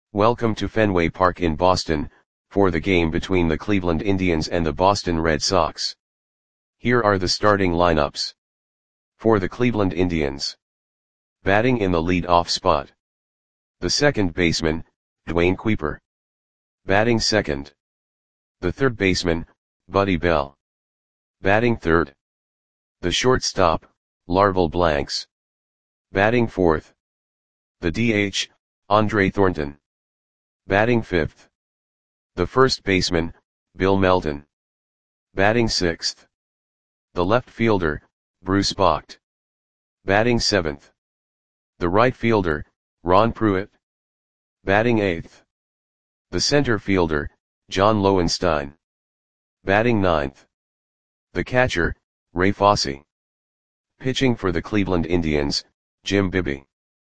Welcome to Fenway Park in Boston, for the game between the Cleveland Indians and the Boston Red Sox. Here are the starting lineups. For the Cleveland Indians. Batting in the lead-off spot. The second baseman, Dwayne Kuiper. Batting second. The third baseman, Buddy Bell. Batting third. The shortstop, Larvel Blanks. Batting fourth. The DH, Andre Thornton. Batting fifth. The first baseman, Bill Melton. Batting sixth. The left fielder, Bruce Bocht. Batting seventh. The right fielder, Ron Pruitt. Batting eighth. The center fielder, John Lowenstein. Batting ninth. The catcher, Ray Fosse. Pitching for the Cleveland Indians, Jim Bibby.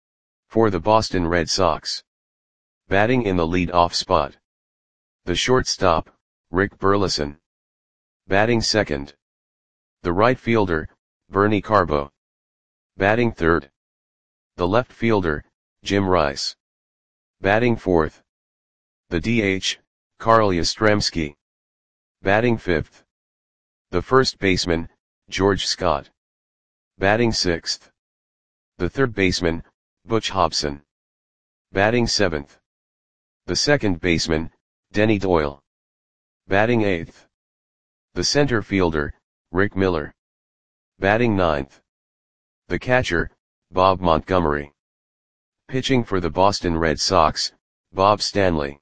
For the Boston Red Sox. Batting in the lead-off spot. The shortstop, Rick Burleson. Batting second. The right fielder, Bernie Carbo. Batting third. The left fielder, Jim Rice. Batting fourth. The DH, Carl Yastrzemski. Batting fifth. The first baseman, George Scott. Batting sixth. The third baseman, Butch Hobson. Batting seventh. The second baseman, Denny Doyle. Batting eighth. The center fielder, Rick Miller. Batting ninth. The catcher, Bob Montgomery. Pitching for the Boston Red Sox, Bob Stanley.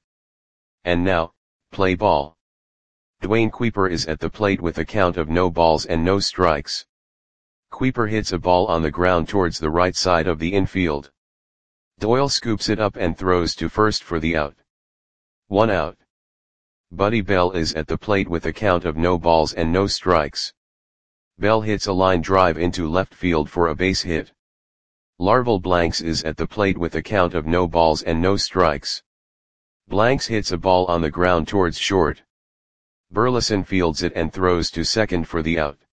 And now, play ball. Dwayne Kuiper is at the plate with a count of no balls and no strikes. Kuiper hits a ball on the ground towards the right side of the infield. Doyle scoops it up and throws to first for the out. 1 out. Buddy Bell is at the plate with a count of no balls and no strikes. Bell hits a line drive into left field for a base hit. Larvel Blanks is at the plate with a count of no balls and no strikes. Blanks hits a ball on the ground towards short. Burleson fields it and throws to second for the out.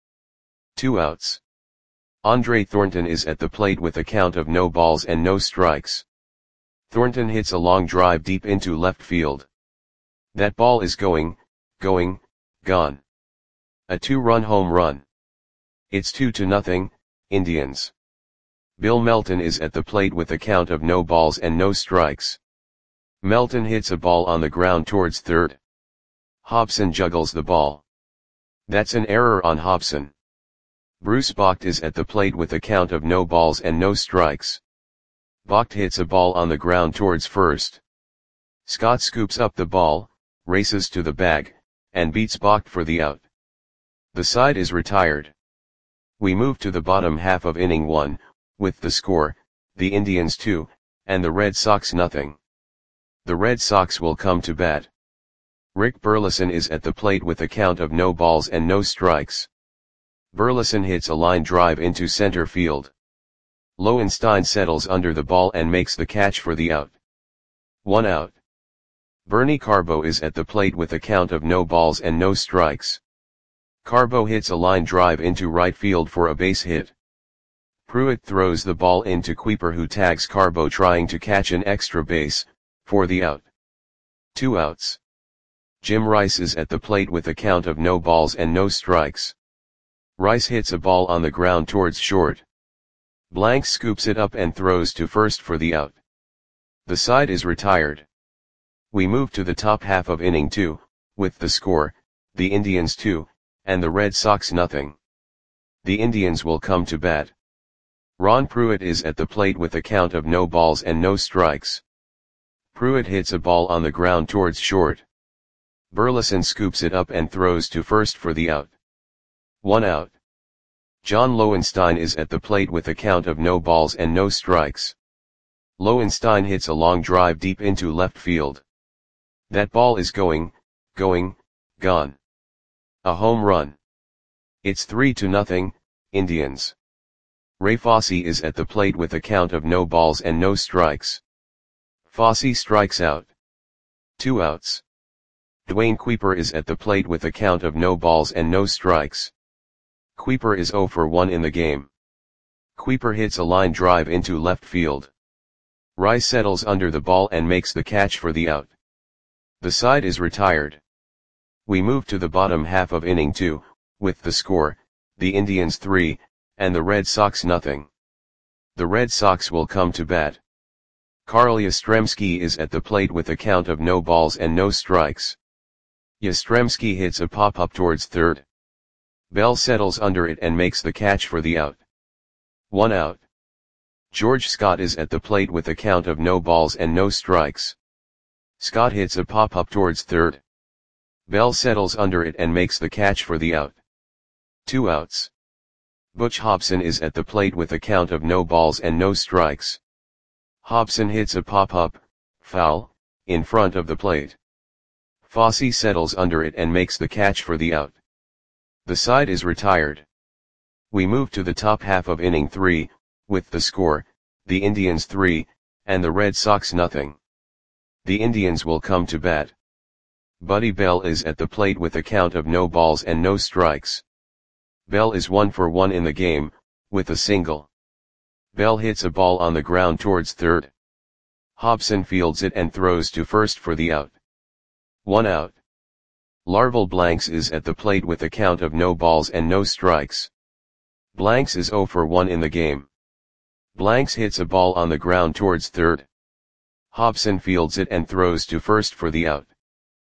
2 outs. Andre Thornton is at the plate with a count of no balls and no strikes. Thornton hits a long drive deep into left field. That ball is gone. A 2-run home run. It's 2-0, Indians. Bill Melton is at the plate with a count of no balls and no strikes. Melton hits a ball on the ground towards third. Hobson juggles the ball. That's an error on Hobson. Bruce Bocht is at the plate with a count of no balls and no strikes. Bocht hits a ball on the ground towards first. Scott scoops up the ball, races to the bag, and beats Bocht for the out. The side is retired. We move to the bottom half of inning 1, with the score, the Indians 2, and the Red Sox nothing. The Red Sox will come to bat. Rick Burleson is at the plate with a count of no balls and no strikes. Burleson hits a line drive into center field. Lowenstein settles under the ball and makes the catch for the out. 1 out. Bernie Carbo is at the plate with a count of no balls and no strikes. Carbo hits a line drive into right field for a base hit. Pruitt throws the ball into Kuiper, who tags Carbo trying to catch an extra base, for the out. 2 outs. Jim Rice is at the plate with a count of no balls and no strikes. Rice hits a ball on the ground towards short. Blanks scoops it up and throws to first for the out. The side is retired. We move to the top half of inning 2, with the score, the Indians 2, and the Red Sox nothing. The Indians will come to bat. Ron Pruitt is at the plate with a count of no balls and no strikes. Pruitt hits a ball on the ground towards short. Burleson scoops it up and throws to first for the out. 1 out. John Lowenstein is at the plate with a count of no balls and no strikes. Lowenstein hits a long drive deep into left field. That ball is gone. A home run. It's 3-0, Indians. Ray Fosse is at the plate with a count of no balls and no strikes. Fosse strikes out. 2 outs. Dwayne Kuiper is at the plate with a count of no balls and no strikes. Kuiper is 0 for 1 in the game. Kuiper hits a line drive into left field. Rice settles under the ball and makes the catch for the out. The side is retired. We move to the bottom half of inning 2, with the score, the Indians 3, and the Red Sox nothing. The Red Sox will come to bat. Carl Yastrzemski is at the plate with a count of no balls and no strikes. Yastrzemski hits a pop-up towards third. Bell settles under it and makes the catch for the out. 1 out. George Scott is at the plate with a count of no balls and no strikes. Scott hits a pop-up towards third. Bell settles under it and makes the catch for the out. 2 outs. Butch Hobson is at the plate with a count of no balls and no strikes. Hobson hits a pop-up, foul, in front of the plate. Fosse settles under it and makes the catch for the out. The side is retired. We move to the top half of inning 3, with the score, the Indians 3, and the Red Sox nothing. The Indians will come to bat. Buddy Bell is at the plate with a count of no balls and no strikes. Bell is 1 for 1 in the game, with a single. Bell hits a ball on the ground towards third. Hobson fields it and throws to first for the out. 1 out. Larval Blanks is at the plate with a count of no balls and no strikes. Blanks is 0 for 1 in the game. Blanks hits a ball on the ground towards third. Hobson fields it and throws to first for the out.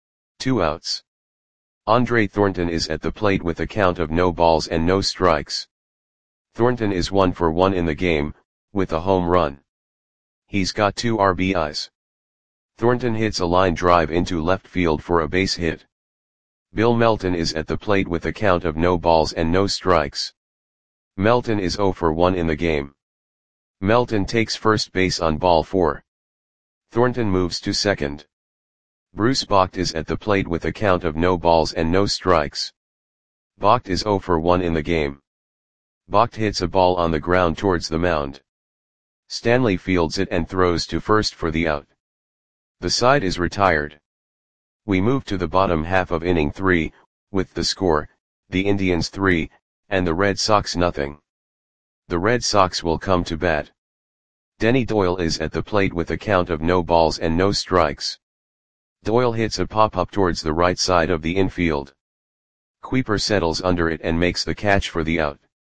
2 outs. Andre Thornton is at the plate with a count of no balls and no strikes. Thornton is 1 for 1 in the game, with a home run. He's got 2 RBIs. Thornton hits a line drive into left field for a base hit. Bill Melton is at the plate with a count of no balls and no strikes. Melton is 0 for 1 in the game. Melton takes first base on ball 4. Thornton moves to second. Bruce Bocht is at the plate with a count of no balls and no strikes. Bocht is 0 for 1 in the game. Bocht hits a ball on the ground towards the mound. Stanley fields it and throws to first for the out. The side is retired. We move to the bottom half of inning 3, with the score, the Indians 3, and the Red Sox nothing. The Red Sox will come to bat. Denny Doyle is at the plate with a count of no balls and no strikes. Doyle hits a pop-up towards the right side of the infield. Kuiper settles under it and makes the catch for the out.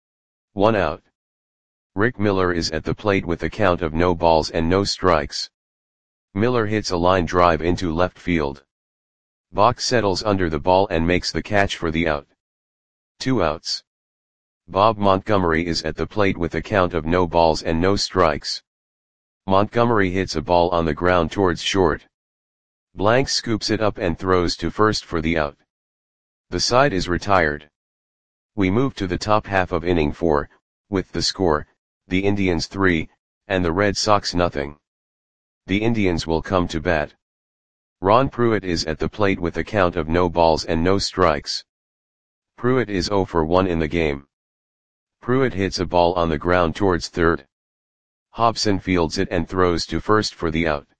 1 out. Rick Miller is at the plate with a count of no balls and no strikes. Miller hits a line drive into left field. Bocht settles under the ball and makes the catch for the out. 2 outs. Bob Montgomery is at the plate with a count of no balls and no strikes. Montgomery hits a ball on the ground towards short. Blanks scoops it up and throws to first for the out. The side is retired. We move to the top half of inning 4, with the score, the Indians 3, and the Red Sox nothing. The Indians will come to bat. Ron Pruitt is at the plate with a count of no balls and no strikes. Pruitt is 0 for 1 in the game. Pruitt hits a ball on the ground towards third. Hobson fields it and throws to first for the out.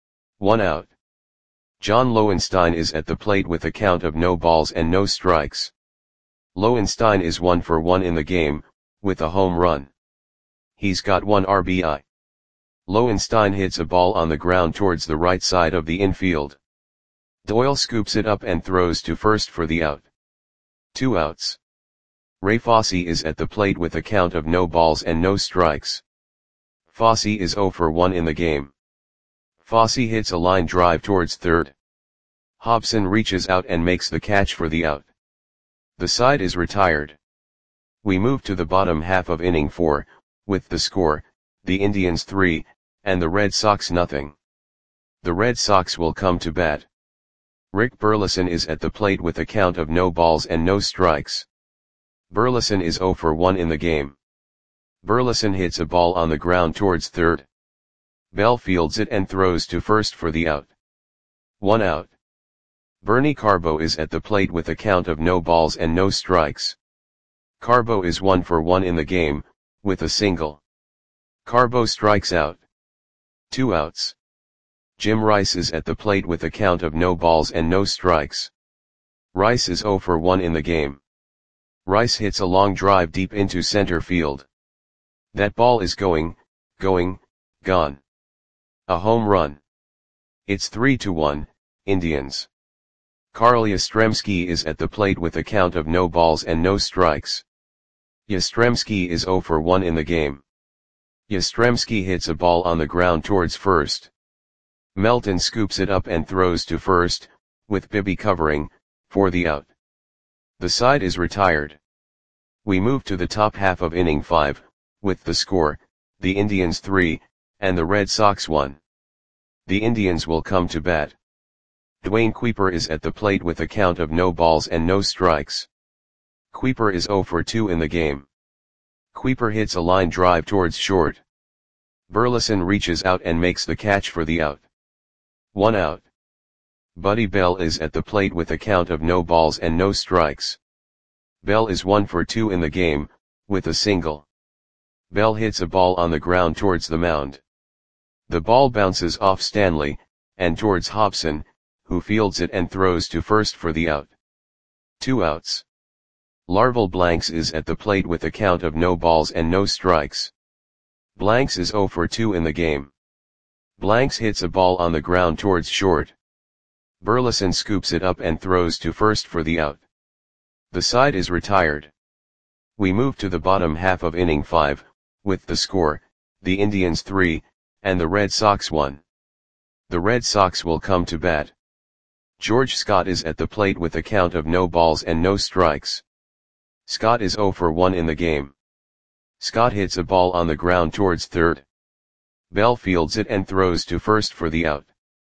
1 out. John Lowenstein is at the plate with a count of no balls and no strikes. Lowenstein is 1 for 1 in the game, with a home run. He's got 1 RBI. Lowenstein hits a ball on the ground towards the right side of the infield. Doyle scoops it up and throws to first for the out. 2 outs. Ray Fosse is at the plate with a count of no balls and no strikes. Fosse is 0 for 1 in the game. Fosse hits a line drive towards third. Hobson reaches out and makes the catch for the out. The side is retired. We move to the bottom half of inning 4, with the score, the Indians 3, and the Red Sox nothing. The Red Sox will come to bat. Rick Burleson is at the plate with a count of no balls and no strikes. Burleson is 0 for 1 in the game. Burleson hits a ball on the ground towards third. Bell fields it and throws to first for the out. 1 out. Bernie Carbo is at the plate with a count of no balls and no strikes. Carbo is 1 for 1 in the game, with a single. Carbo strikes out. 2 outs. Jim Rice is at the plate with a count of no balls and no strikes. Rice is 0 for 1 in the game. Rice hits a long drive deep into center field. That ball is gone. A home run. It's 3-1, Indians. Carl Yastrzemski is at the plate with a count of no balls and no strikes. Yastrzemski is 0 for 1 in the game. Yastrzemski hits a ball on the ground towards first. Melton scoops it up and throws to first, with Bibby covering, for the out. The side is retired. We move to the top half of inning 5, with the score, the Indians 3, and the Red Sox 1. The Indians will come to bat. Dwayne Kuiper is at the plate with a count of no balls and no strikes. Kuiper is 0 for 2 in the game. Kuiper hits a line drive towards short. Burleson reaches out and makes the catch for the out. 1 out. Buddy Bell is at the plate with a count of no balls and no strikes. Bell is 1 for 2 in the game, with a single. Bell hits a ball on the ground towards the mound. The ball bounces off Stanley, and towards Hobson, who fields it and throws to first for the out. 2 outs. Larval Blanks is at the plate with a count of no balls and no strikes. Blanks is 0 for 2 in the game. Blanks hits a ball on the ground towards short. Burleson scoops it up and throws to first for the out. The side is retired. We move to the bottom half of inning 5, with the score, the Indians 3, and the Red Sox 1. The Red Sox will come to bat. George Scott is at the plate with a count of no balls and no strikes. Scott is 0 for 1 in the game. Scott hits a ball on the ground towards third. Bell fields it and throws to first for the out.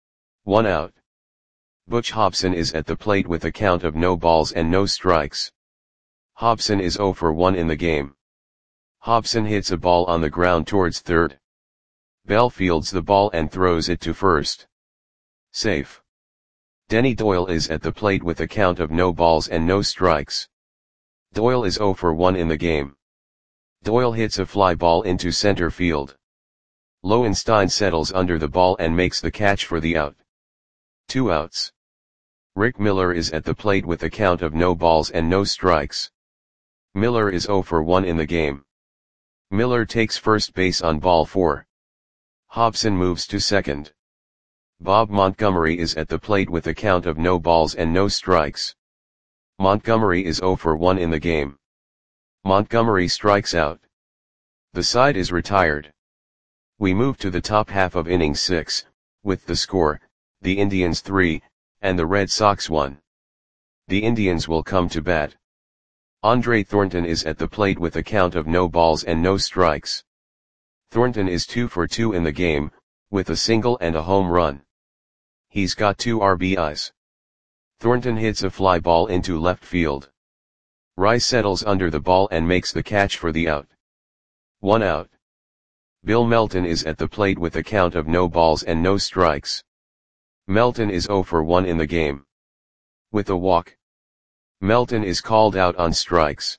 1 out. Butch Hobson is at the plate with a count of no balls and no strikes. Hobson is 0 for 1 in the game. Hobson hits a ball on the ground towards third. Bell fields the ball and throws it to first. Safe. Denny Doyle is at the plate with a count of no balls and no strikes. Doyle is 0 for 1 in the game. Doyle hits a fly ball into center field. Lowenstein settles under the ball and makes the catch for the out. 2 outs. Rick Miller is at the plate with a count of no balls and no strikes. Miller is 0 for 1 in the game. Miller takes first base on ball 4. Hobson moves to second. Bob Montgomery is at the plate with a count of no balls and no strikes. Montgomery is 0 for 1 in the game. Montgomery strikes out. The side is retired. We move to the top half of inning 6, with the score, the Indians 3, and the Red Sox 1. The Indians will come to bat. Andre Thornton is at the plate with a count of no balls and no strikes. Thornton is 2 for 2 in the game, with a single and a home run. He's got 2 RBIs. Thornton hits a fly ball into left field. Rice settles under the ball and makes the catch for the out. 1 out. Bill Melton is at the plate with a count of no balls and no strikes. Melton is 0 for 1 in the game. With a walk. Melton is called out on strikes.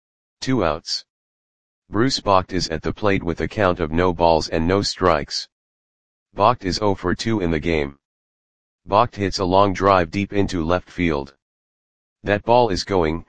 2 outs. Bruce Bocht is at the plate with a count of no balls and no strikes. Bocht is 0 for 2 in the game. Bocht hits a long drive deep into left field. That ball is gone.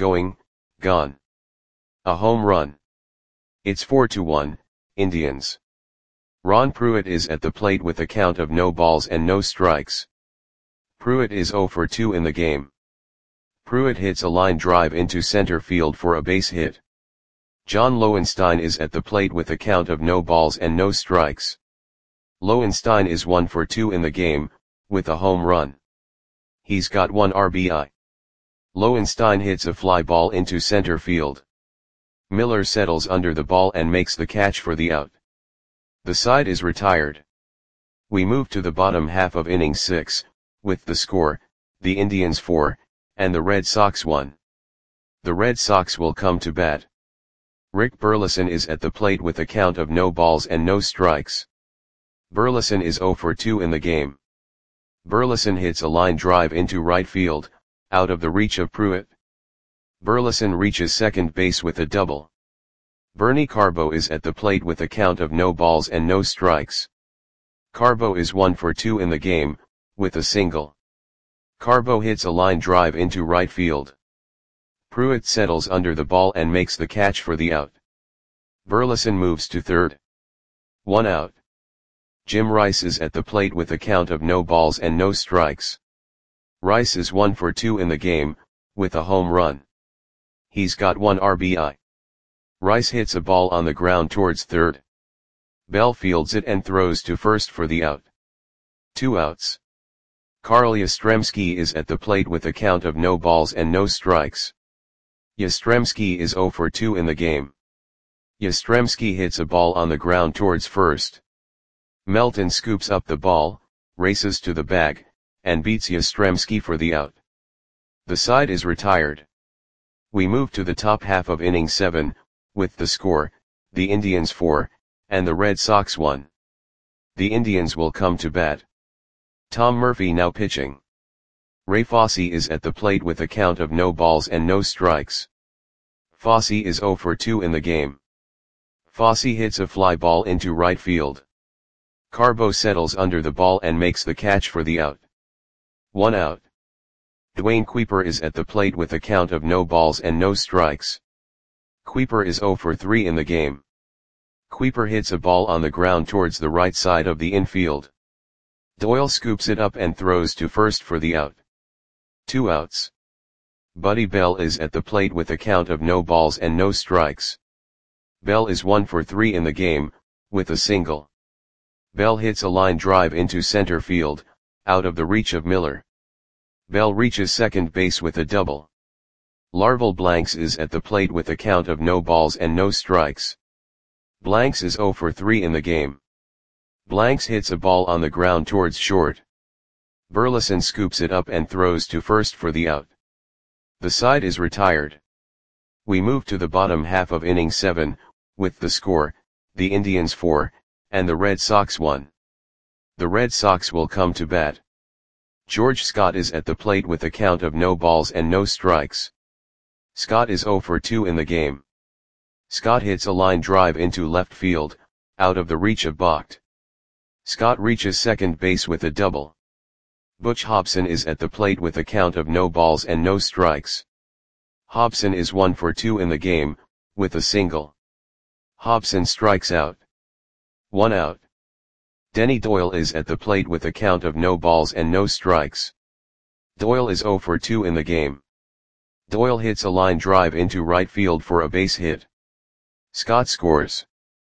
A home run. It's 4-1, Indians. Ron Pruitt is at the plate with a count of no balls and no strikes. Pruitt is 0 for 2 in the game. Pruitt hits a line drive into center field for a base hit. John Lowenstein is at the plate with a count of no balls and no strikes. Lowenstein is 1 for 2 in the game, with a home run. He's got 1 RBI. Lowenstein hits a fly ball into center field. Miller settles under the ball and makes the catch for the out. The side is retired. We move to the bottom half of inning 6, with the score, the Indians 4, and the Red Sox 1. The Red Sox will come to bat. Rick Burleson is at the plate with a count of no balls and no strikes. Burleson is 0 for 2 in the game. Burleson hits a line drive into right field, out of the reach of Pruitt. Burleson reaches second base with a double. Bernie Carbo is at the plate with a count of no balls and no strikes. Carbo is 1 for 2 in the game, with a single. Carbo hits a line drive into right field. Pruitt settles under the ball and makes the catch for the out. Burleson moves to third. 1 out. Jim Rice is at the plate with a count of no balls and no strikes. Rice is 1 for 2 in the game, with a home run. He's got 1 RBI. Rice hits a ball on the ground towards third. Bell fields it and throws to first for the out. 2 outs. Carl Yastrzemski is at the plate with a count of no balls and no strikes. Yastrzemski is 0 for 2 in the game. Yastrzemski hits a ball on the ground towards first. Melton scoops up the ball, races to the bag, and beats Yastrzemski for the out. The side is retired. We move to the top half of inning 7, with the score, the Indians 4, and the Red Sox 1. The Indians will come to bat. Tom Murphy now pitching. Ray Fosse is at the plate with a count of no balls and no strikes. Fosse is 0 for 2 in the game. Fosse hits a fly ball into right field. Carbo settles under the ball and makes the catch for the out. 1 out. Dwayne Kuiper is at the plate with a count of no balls and no strikes. Kuiper is 0 for 3 in the game. Kuiper hits a ball on the ground towards the right side of the infield. Doyle scoops it up and throws to first for the out. 2 outs. Buddy Bell is at the plate with a count of no balls and no strikes. Bell is 1 for 3 in the game, with a single. Bell hits a line drive into center field, out of the reach of Miller. Bell reaches second base with a double. Larval Blanks is at the plate with a count of no balls and no strikes. Blanks is 0 for 3 in the game. Blanks hits a ball on the ground towards short. Burleson scoops it up and throws to first for the out. The side is retired. We move to the bottom half of inning 7, with the score, the Indians 4, and the Red Sox 1. The Red Sox will come to bat. George Scott is at the plate with a count of no balls and no strikes. Scott is 0 for 2 in the game. Scott hits a line drive into left field, out of the reach of Bacht. Scott reaches second base with a double. Butch Hobson is at the plate with a count of no balls and no strikes. Hobson is 1 for 2 in the game, with a single. Hobson strikes out. 1 out. Denny Doyle is at the plate with a count of no balls and no strikes. Doyle is 0 for 2 in the game. Doyle hits a line drive into right field for a base hit. Scott scores.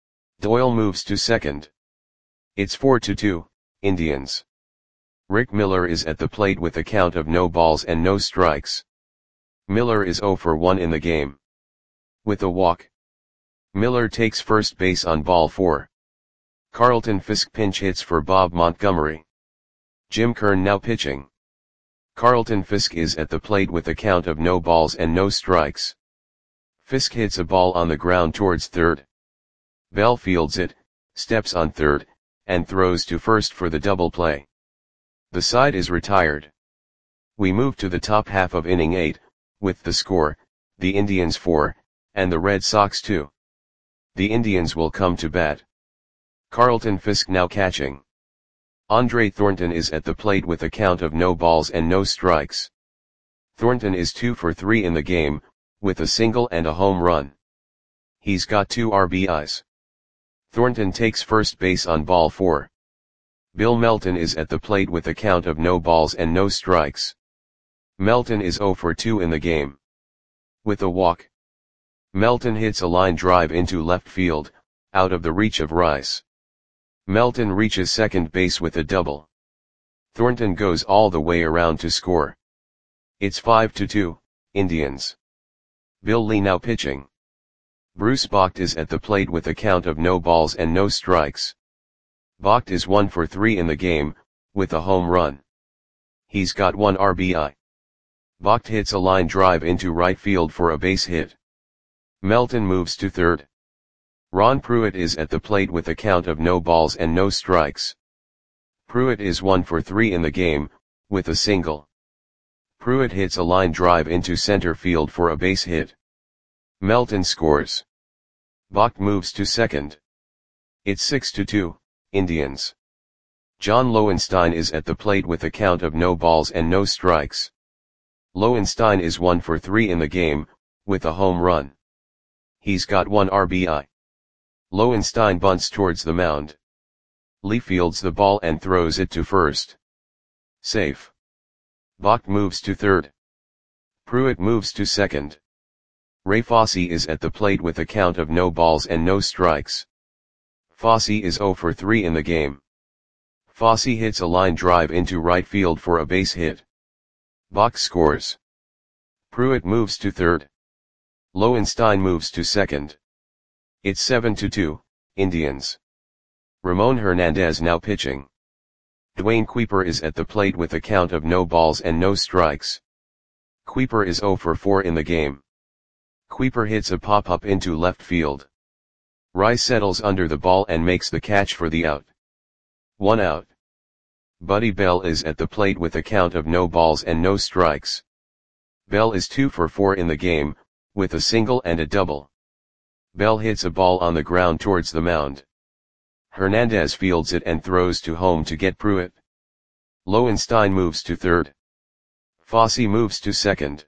Doyle moves to second. It's 4-2, Indians. Rick Miller is at the plate with a count of no balls and no strikes. Miller is 0 for 1 in the game. With a walk. Miller takes first base on ball 4. Carlton Fisk pinch hits for Bob Montgomery. Jim Kern now pitching. Carlton Fisk is at the plate with a count of no balls and no strikes. Fisk hits a ball on the ground towards third. Bell fields it, steps on third, and throws to first for the double play. The side is retired. We move to the top half of inning 8, with the score, the Indians 4, and the Red Sox 2. The Indians will come to bat. Carlton Fisk now catching. Andre Thornton is at the plate with a count of no balls and no strikes. Thornton is 2 for 3 in the game, with a single and a home run. He's got 2 RBIs. Thornton takes first base on ball 4. Bill Melton is at the plate with a count of no balls and no strikes. Melton is 0 for 2 in the game. With a walk. Melton hits a line drive into left field, out of the reach of Rice. Melton reaches second base with a double. Thornton goes all the way around to score. It's 5-2, Indians. Bill Lee now pitching. Bruce Bacht is at the plate with a count of no balls and no strikes. Bacht is 1 for 3 in the game, with a home run. He's got 1 RBI. Bacht hits a line drive into right field for a base hit. Melton moves to third. Ron Pruitt is at the plate with a count of no balls and no strikes. Pruitt is 1 for 3 in the game, with a single. Pruitt hits a line drive into center field for a base hit. Melton scores. Bacht moves to second. It's 6-2, Indians. John Lowenstein is at the plate with a count of no balls and no strikes. Lowenstein is 1 for 3 in the game, with a home run. He's got 1 RBI. Lowenstein bunts towards the mound. Lee fields the ball and throws it to first. Safe. Vogt moves to third. Pruitt moves to second. Ray Fosse is at the plate with a count of no balls and no strikes. Fosse is 0 for 3 in the game. Fosse hits a line drive into right field for a base hit. Vogt scores. Pruitt moves to third. Lowenstein moves to second. It's 7-2, Indians. Ramon Hernandez now pitching. Dwayne Kuiper is at the plate with a count of no balls and no strikes. Kuiper is 0 for 4 in the game. Kuiper hits a pop-up into left field. Rice settles under the ball and makes the catch for the out. 1 out. Buddy Bell is at the plate with a count of no balls and no strikes. Bell is 2 for 4 in the game, with a single and a double. Bell hits a ball on the ground towards the mound. Hernandez fields it and throws to home to get Pruitt. Lowenstein moves to third. Fosse moves to second.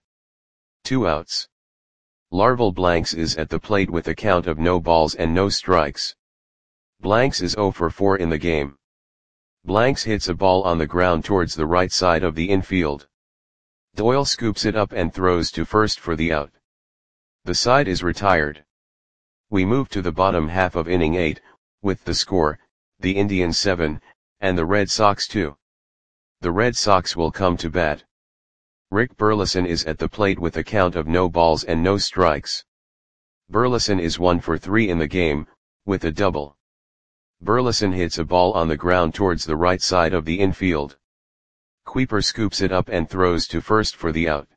2 outs. Larval Blanks is at the plate with a count of no balls and no strikes. Blanks is 0 for 4 in the game. Blanks hits a ball on the ground towards the right side of the infield. Doyle scoops it up and throws to first for the out. The side is retired. We move to the bottom half of inning 8, with the score, the Indians 7, and the Red Sox 2. The Red Sox will come to bat. Rick Burleson is at the plate with a count of no balls and no strikes. Burleson is 1 for 3 in the game, with a double. Burleson hits a ball on the ground towards the right side of the infield. Kuiper scoops it up and throws to first for the out.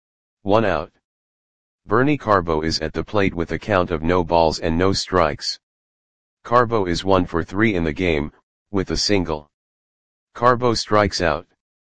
1 out. Bernie Carbo is at the plate with a count of no balls and no strikes. Carbo is 1 for 3 in the game, with a single. Carbo strikes out.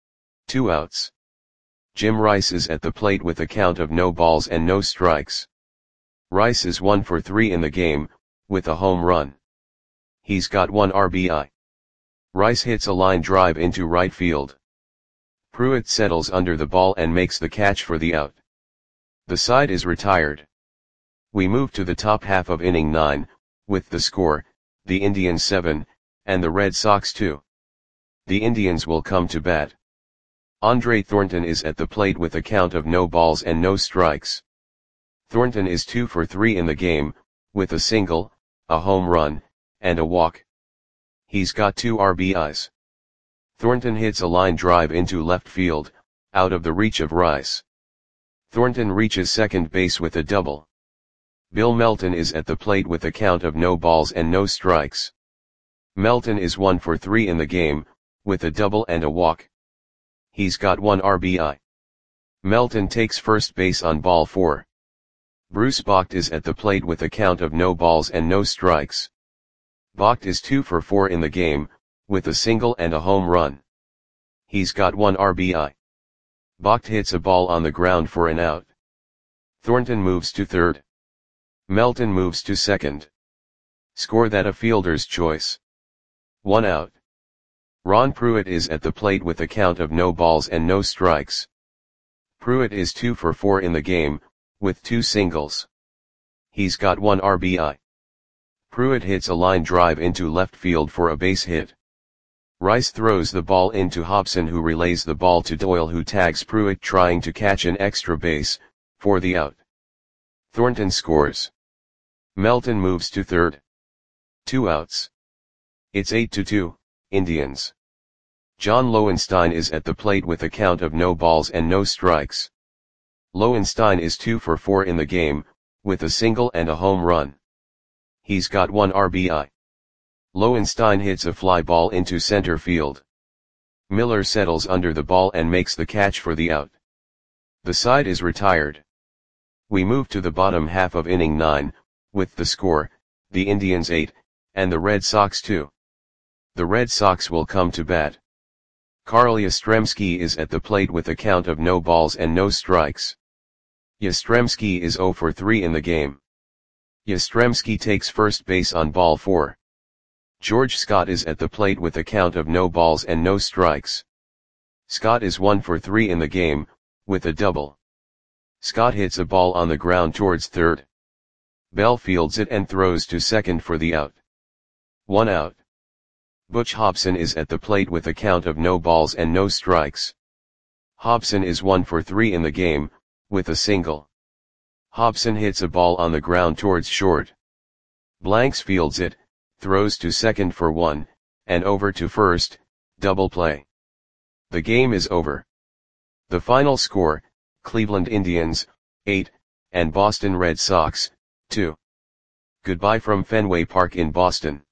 2 outs. Jim Rice is at the plate with a count of no balls and no strikes. Rice is 1 for 3 in the game, with a home run. He's got 1 RBI. Rice hits a line drive into right field. Pruitt settles under the ball and makes the catch for the out. The side is retired. We move to the top half of inning 9, with the score, the Indians 7, and the Red Sox 2. The Indians will come to bat. Andre Thornton is at the plate with a count of no balls and no strikes. Thornton is 2 for 3 in the game, with a single, a home run, and a walk. He's got 2 RBIs. Thornton hits a line drive into left field, out of the reach of Rice. Thornton reaches second base with a double. Bill Melton is at the plate with a count of no balls and no strikes. Melton is 1 for 3 in the game, with a double and a walk. He's got 1 RBI. Melton takes first base on ball 4. Bruce Vogt is at the plate with a count of no balls and no strikes. Vogt is 2 for 4 in the game, with a single and a home run. He's got 1 RBI. Vogt hits a ball on the ground for an out. Thornton moves to third. Melton moves to second. Score that a fielder's choice. 1 out. Ron Pruitt is at the plate with a count of no balls and no strikes. Pruitt is 2 for 4 in the game, with 2 singles. He's got 1 RBI. Pruitt hits a line drive into left field for a base hit. Rice throws the ball into Hobson, who relays the ball to Doyle, who tags Pruitt trying to catch an extra base, for the out. Thornton scores. Melton moves to third. 2 outs. It's 8-2, Indians. John Lowenstein is at the plate with a count of no balls and no strikes. Lowenstein is 2 for 4 in the game, with a single and a home run. He's got 1 RBI. Lowenstein hits a fly ball into center field. Miller settles under the ball and makes the catch for the out. The side is retired. We move to the bottom half of inning 9, with the score, the Indians 8, and the Red Sox 2. The Red Sox will come to bat. Carl Yastrzemski is at the plate with a count of no balls and no strikes. Yastrzemski is 0 for 3 in the game. Yastrzemski takes first base on ball 4. George Scott is at the plate with a count of no balls and no strikes. Scott is 1 for 3 in the game, with a double. Scott hits a ball on the ground towards third. Bell fields it and throws to second for the out. 1 out. Butch Hobson is at the plate with a count of no balls and no strikes. Hobson is 1 for 3 in the game, with a single. Hobson hits a ball on the ground towards short. Blanks fields it, throws to second for 1, and over to first, double play. The game is over. The final score, Cleveland Indians, 8, and Boston Red Sox, 2. Goodbye from Fenway Park in Boston.